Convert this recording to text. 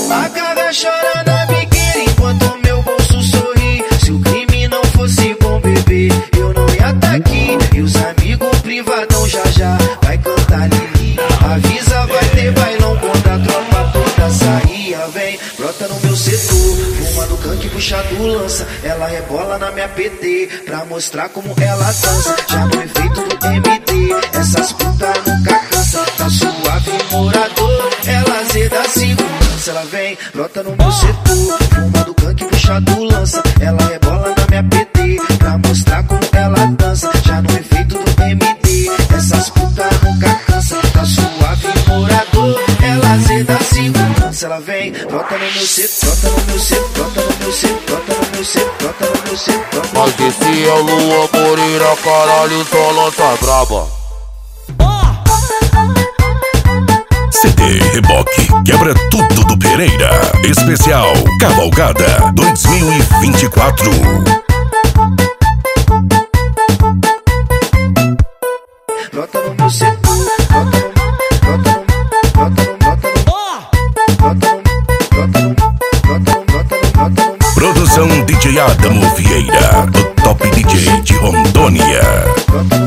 A cara chora na biqueira enquanto meu bolso sorri. Se o crime não fosse bom, bebê, eu não ia tá aqui. E os amigos privadão já vai cantar Lili. Avisa, vai ter bailão quando a tropa toda sair. Vem, brota no meu setor, fuma no canque, puxa do lança. Ela rebola na minha PT pra mostrar como ela dança. Já no efeito do MD, essas putas nunca cansa. Tá suave, morador, ela zeda a segurança. Ela vem, brota no meu setor, fuma no canque, puxa do lança. Ela rebola na minha PT pra mostrar como ela dança. Já no efeito do MD, essas putas nunca cansa. Tá suave, morador, ela zeda a segurança. Ela vem, brota no meu setor, brota no meu setor, brota no meu setor, brota no meu setor, brota no meu setor. Mas esse é Lua Moreira, caralho, só lança braba. CD Reboque quebra tudo do Pereira. Especial Cavalgada 2024. Brota no meu setor, brota no, brota no, brota no, brota no, brota no, brota no, brota no, brota no. Produção DJ Adamo Vieira, o top DJ de Rondônia.